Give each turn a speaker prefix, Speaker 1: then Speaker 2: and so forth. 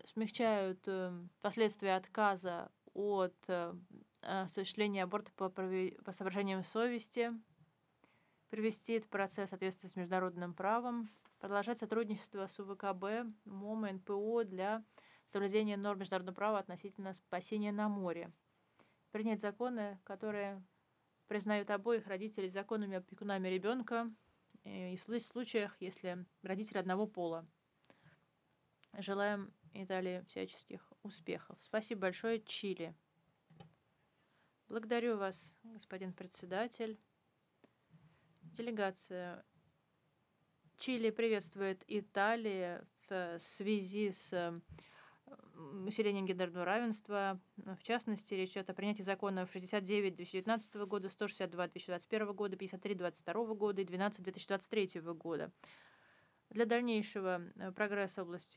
Speaker 1: смягчают последствия отказа от осуществления аборта по соображениям совести, привести этот процесс в соответствии с международным правом, продолжать сотрудничество с УВКБ, МОМ и НПО для соблюдения норм международного права относительно спасения на море, принять законы, которые признают обоих родителей законными опекунами ребенка и в случаях, если родители одного пола. Желаем Италии всяческих успехов. Спасибо большое, Чили. Благодарю вас, господин председатель. Делегация Чили приветствует Италию в связи с усилением гендерного равенства. В частности, речь идет о принятии законов 69 2019 года, 162 2021 года, 53 2022 года и 12 2023 года. Для дальнейшего прогресса в области